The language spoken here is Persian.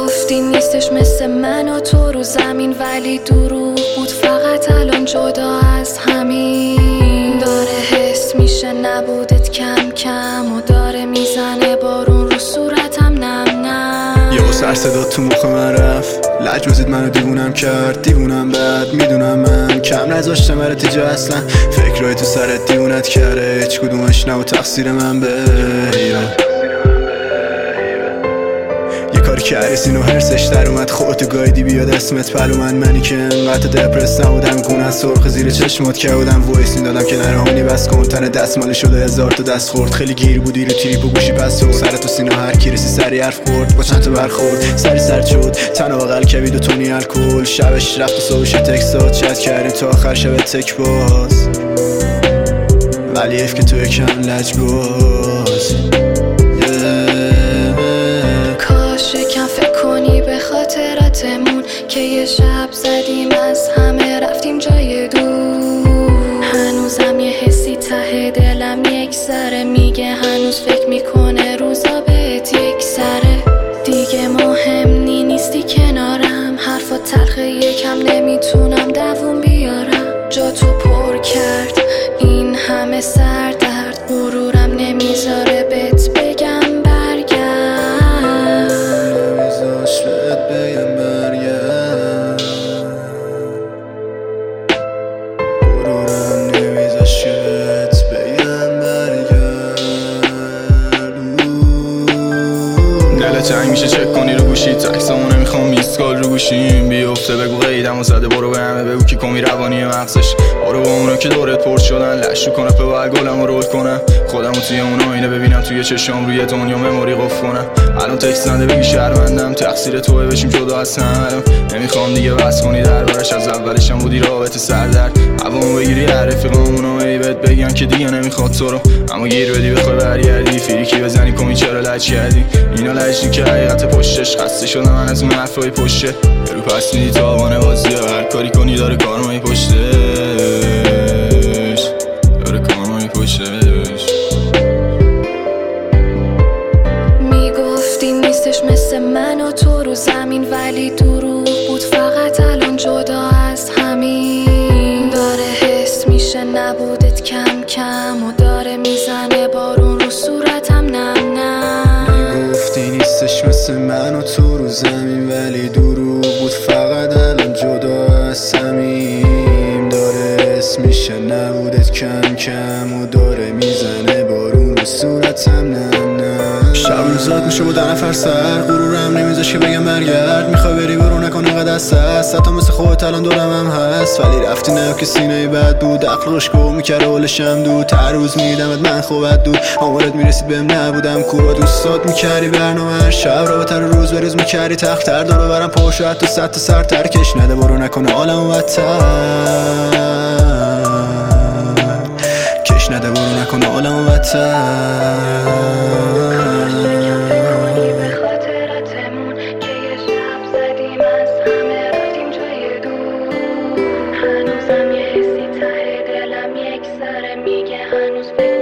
میگفتی نیستش مثل من و تو رو زمین، ولی دروغ بود فقط الان جدا از همین. داره حس میشه نبودت کم کم و داره میزنه بارون رو صورتم نم نم. یه سر صدا تو مخ من رفت، لجوزید منو دیوونم کرد. دیوونم بد میدونم من کم نذاشتم برات جا اصلا. فکرهای تو سرت دیوونت کرده، هیچ کدومش نه و تقصیر من به یه کاری کردی سینو هرسش در اومد. خودتو گایدی بیاد اسمت پلو منی که انقدر دپرس نبودم. گونه سرخ زیر چشمات که بودم وایس میدادم که نرهانی بس کن. تن دستمال شده 1000 تا دست خورد. خیلی گیر بودی رو تریپ و گوشی پس و سرت و سینه هر کی رسی سری حرف خورد. با چند تا برخورد سری سرد شد، تن و بغل کوید و تونی الکل. شبش رفت و صبحش تکسات چت کردیم تا آخر شب تک باز. ولی اف که تو یکم لج باز. کم فکر کنی به خاطراتمون که یه شب زدیم از همه رفتیم جای دور. هنوزم یه حسی ته دلم یک ذره میگه هنوز فکر میکنه روزا بهت یک سره. دیگه مهم نیستی کنارم، حرفا تلخه یکم نمیتونم دووم بیارم. جا تو پر کرد این همه سردرد، غرورم نمیذاره بهت بگم جنگ میشه چک کنی رو گوشی، تکسامو نمیخوام میسکال رو گوشیم بیفته. بگو قیدمو زده برو به همه بگو کی کمی روانی مغزش. برو با اونا که دورت پر شدن لشو کنه په باید گلمو رول کنم. خودمو توی اون آینه ببینم توی چشام روی دنیا مموری قف کنم. الان تکس نده بگی شرمندم تقصیر توه بشیم جدا از هم. الان نمیخوام دیگه بس کنی دربارش، از اولشم بودی رابطه سردرد. هوامو بگیری هر رفیقامونو ایبت بگن که دیگه نمیخواد تو رو، اما گیر بدی بخوای برگردی فریکی بزنی کمی چرا لج کردی. اینا لج که حقیقت پشتش خسته شدم من از اون حرفای پشته. رو پس میدی تاوانه بازی هر کاری کنی داره کارمایی پشتش، داره کارمایی پشتش. میگفتی نیستش مثل من و تو رو زمین، ولی دروغ بود فقط الان جدا از همین. داره حس میشه نبودت کم کم و داره میزنه بارون رو صورتم نم نم. میگفتی نیستش مثل من و تو رو زمین، ولی دروغ بود فقط الان جدا از همین. داره حس میشه نبودت کم کم و داره میزنه بارون رو صورتم نم نم. شب روزات میشه با 10 نفر سر، غرورم نمیذاش که بگم برگرد. میخوای بری برو نکن اینقدر دست هست، حتی مثل خودت الان دورم هم هست. ولی رفتی نه که سینه بد بود، عقل رشکو میکره حالشم دود. هر روز میدمت من خوبت دود، آمارت میرسید بهم نبودم کورا. دوستات میکردی برنامه هر شب را بتر روز به روز میکردی تختر. دارو برم پاشو حتی 100 تا سر ترکش نده برو نکنه عالمو بدتر. کش نده برو نکنه عالمو بدتر. هنوزم یه حسی ته دلم یک ذره میگه هنوز